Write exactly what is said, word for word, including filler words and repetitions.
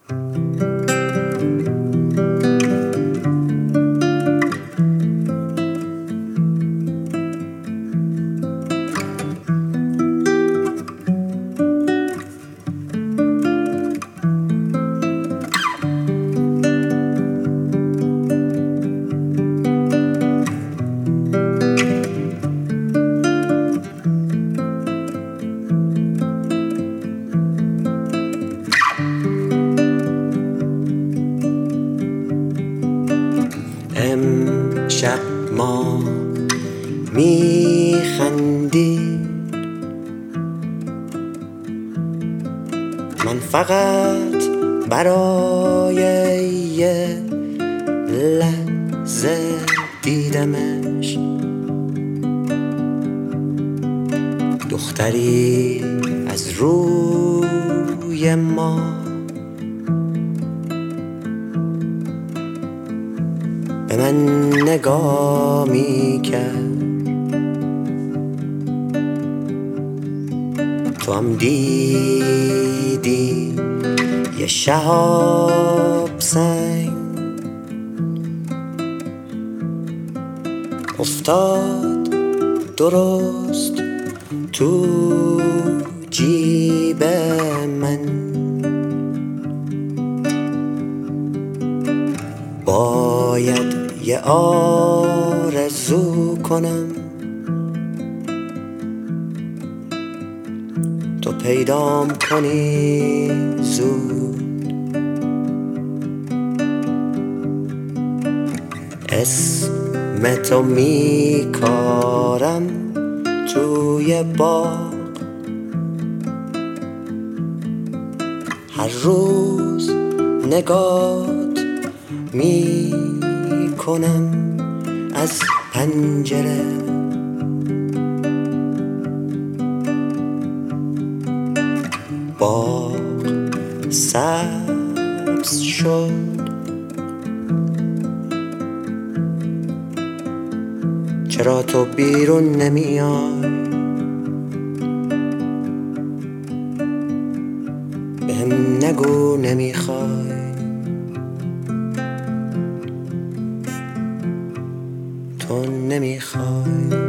امشب ما میخندیم، من فقط برای یه لحظه دیدمش. دختری از روی ما به من نگاه میکرد. تو هم دیدی یه شهاب سنگ افتاد درست تو جیب من. باید یه آرزو کنم تو پیدام کنی زود. اسم تو میکارم توی باغ، هر روز نگات میکنم از پنجره. باغ سبز شد، چرا تو بیرون نمیای؟ بهم نگو نمیخوای، تو نمیخوای.